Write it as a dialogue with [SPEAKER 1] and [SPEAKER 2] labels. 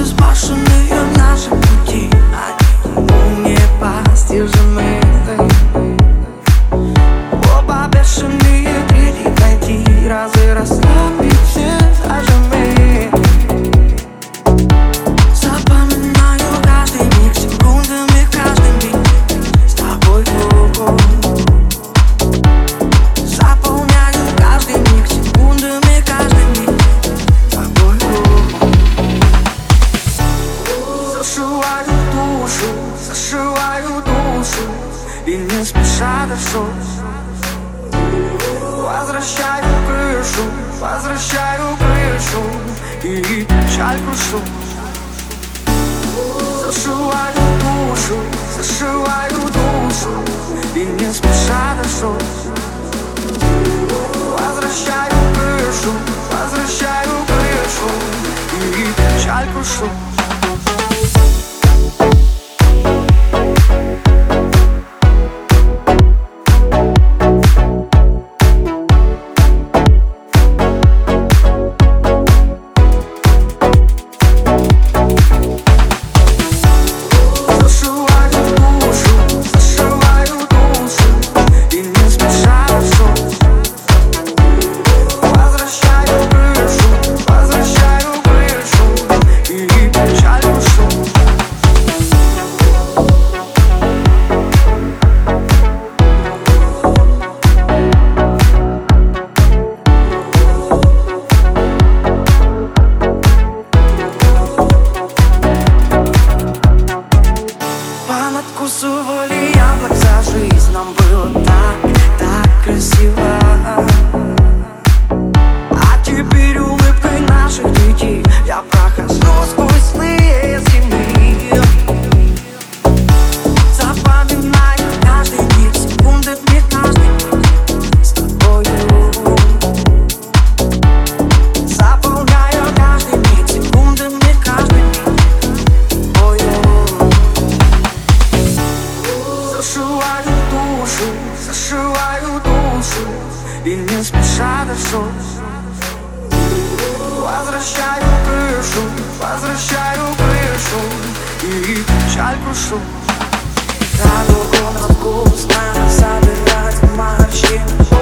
[SPEAKER 1] Безбашенные наши пути, они непостижимы. Оба бешеные, третий найти, разве расслабиться даже мы? Запоминаю каждый миг, секундами каждый миг с тобой. Заполняю каждый миг, секундами каждый миг с тобой. Зашиваю душу и не спеша дышу. Возвращаю крышу и печаль крушу. Зашиваю душу и не спеша дышу. Возвращаю крышу и печаль крушу. Понадкусывали яблок за жизнь, нам было так красиво. А теперь улыбкой наших детей я прохожу сквозь сны зимы. Запоминаю каждый миг, секундами каждый миг с тобою. Заполняю каждый миг, секундами каждый миг зашиваю душу и не спеша дышу. Возвращаю крышу и печаль крушу. Радугу на вкус надо собирать морщины.